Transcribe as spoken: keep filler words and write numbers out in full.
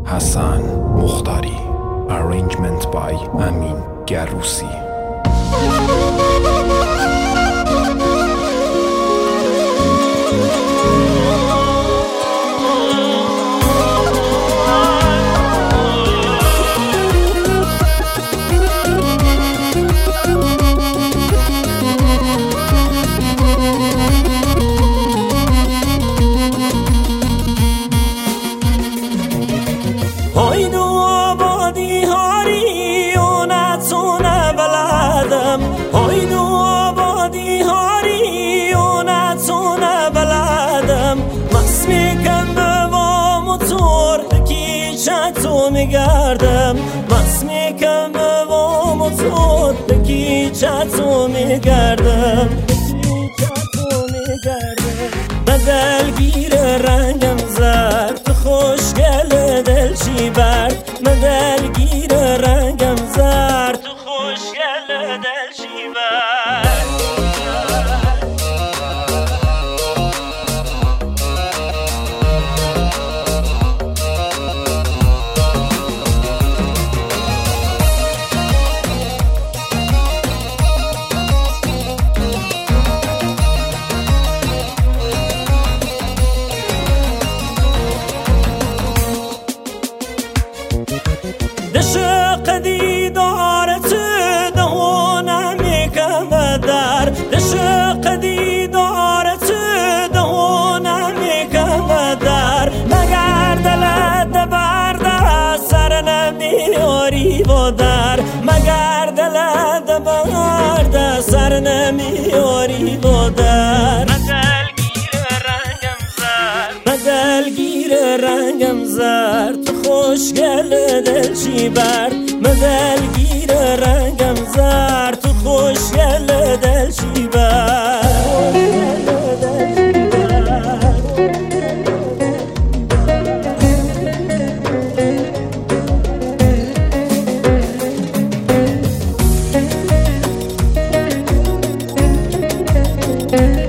حسن مختاری. Arrangement by امین گروسی. هایدو آبادی هاری اونا تو نبلدم، هایدو آبادی هاری اونا تو نبلدم. مس میکن به با موتور بکی چطو میگردم، مس میکن به با موتور بکی چطو میگردم، بکی چطو میگردم. بدلگیر رنگم زرد خوشگل دل چی برد، مدلگیر رنگم زرد تو خوشگل دل چی برد. دشق دیدار تو دهونم میکم در، دشق دیدار تو دهونم میکم در. مگر دلت برده سر نمیاری و در، مگر دلت برده سر نمیاری و در. مدلگیر رنگم زرد، مدلگیر رنگم زرد تو خوشگل دل چی برد، مدلگیر رنگم زرد تو خوشگل دل چی برد. Thank you.